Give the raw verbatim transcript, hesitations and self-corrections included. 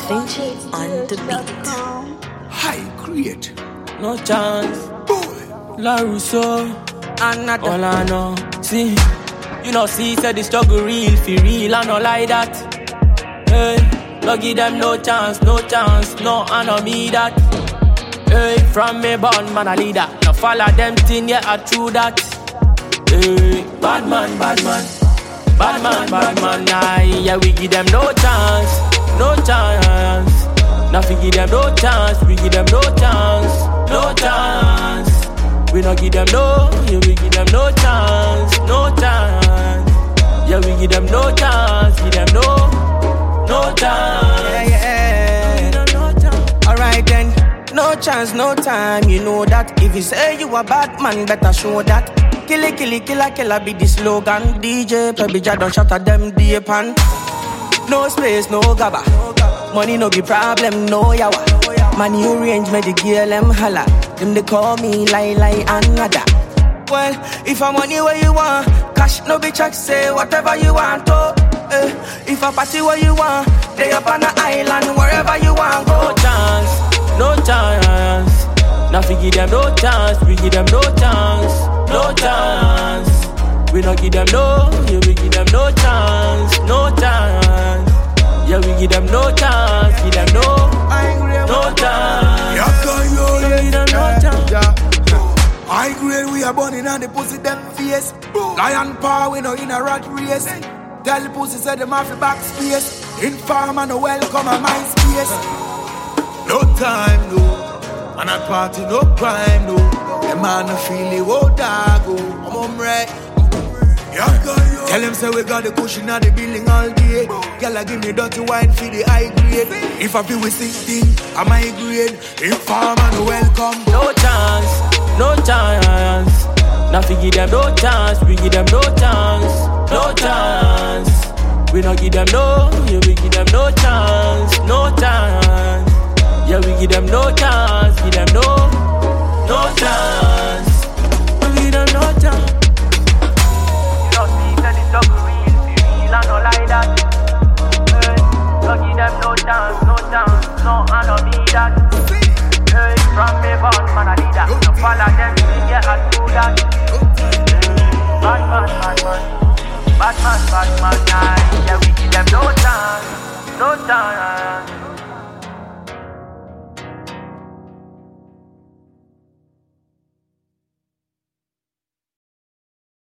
Vinci on the beat. High create. No chance. La Rousseau. Another. All I know. See, you know, see, said the struggle real, feel real, I no like that. Hey, no give them no chance, no chance, no, I no me that. Hey, from me born, man, a leader. No follow them thing, yeah, I true that. Hey, bad man, bad man. Bad man, bad man, aye, yeah, we give them no chance, no chance. Now we give them no chance, we give them no chance, no chance. We don't give them no, yeah, we give them no chance, no chance. Yeah, we give them no chance, give them no, no chance. Yeah, yeah. No chance. Alright then, no chance, no time. You know that. If you say you a bad man, better show that. Kill it, kill it, killer, killer be the slogan. D J, Pebby Jah don't shut at them deep pan. No space, no gabba. Money no be problem, no yawa. Man, you range, me the girl them holla. Them they call me lie, lie, and nada. Well, if I'm money where you want, cash no be check, say whatever you want, oh. Eh, if I party where you want, they up on the island, wherever you want, go. No chance, no chance. Now we give them no chance, we give them no chance, no chance. We don't give them no, yeah, we give them no chance, no chance. Yeah, we give them no chance, give them no, no chance. Yeah, can you Yeah, we don't no yeah, chance. yeah. High grade, we are burning on the pussy, them face. Lion paw, we no in a rat race. Tell the pussy, say them off the back space. Inform and welcome at my space. No time, no. And at party, no crime, no. The man no feel it, oh, dog, oh. I'm on right. Tell them say we got the cushion at the building all day. Girl, I give me dirty wine for the high grade. If I feel with sixteen, I might grade. Inform and welcome. No chance, no chance. Now we give them no chance, we give them no chance, no chance. We don't give them no, yeah, we give them no chance, no chance. Yeah, we give them no chance, give them no, no chance. We give them no chance. You know, see, that it's struggle real, feel real, I no like that. Hey, don't give them no chance, no chance, no, I don't need that. Hey, from me born, man, I need that. No follow them, yeah, I do that. Hey, bad man, bad man, bad man, bad man, yeah, we give them no chance, no chance.